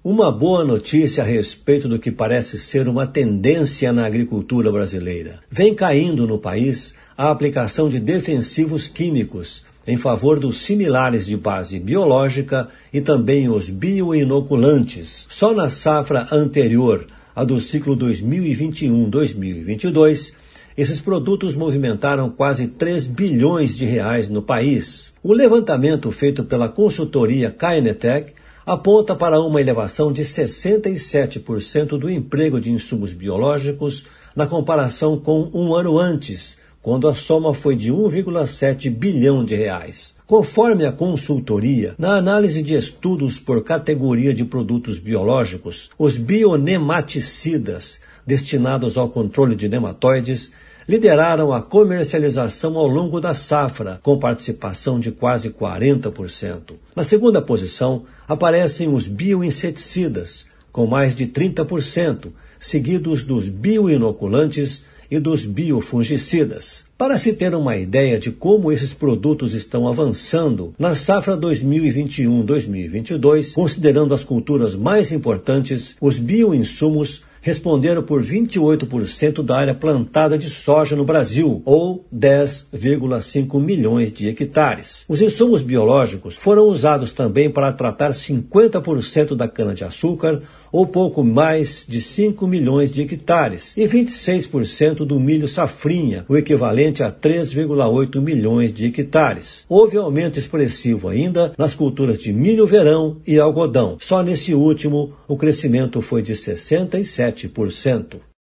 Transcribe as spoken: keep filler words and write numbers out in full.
Uma boa notícia a respeito do que parece ser uma tendência na agricultura brasileira. Vem caindo no país a aplicação de defensivos químicos em favor dos similares de base biológica e também os bioinoculantes. Só na safra anterior, a do ciclo dois mil e vinte e um a dois mil e vinte e dois, esses produtos movimentaram quase três bilhões de reais no país. O levantamento feito pela consultoria Cainetec aponta para uma elevação de sessenta e sete por cento do emprego de insumos biológicos na comparação com um ano antes, quando a soma foi de um vírgula sete bilhão de reais. Conforme a consultoria, na análise de estudos por categoria de produtos biológicos, os bionematicidas, destinados ao controle de nematóides, lideraram a comercialização ao longo da safra, com participação de quase quarenta por cento. Na segunda posição, aparecem os bioinseticidas, com mais de trinta por cento, seguidos dos bioinoculantes e dos biofungicidas. Para se ter uma ideia de como esses produtos estão avançando, na safra dois mil e vinte e um a dois mil e vinte e dois, considerando as culturas mais importantes, os bioinsumos responderam por vinte e oito por cento da área plantada de soja no Brasil, ou dez vírgula cinco milhões de hectares. Os insumos biológicos foram usados também para tratar cinquenta por cento da cana-de-açúcar, ou pouco mais de cinco milhões de hectares, e vinte e seis por cento do milho safrinha, o equivalente a três vírgula oito milhões de hectares. Houve aumento expressivo ainda nas culturas de milho-verão e algodão. Só nesse último, o crescimento foi de sessenta e sete por cento.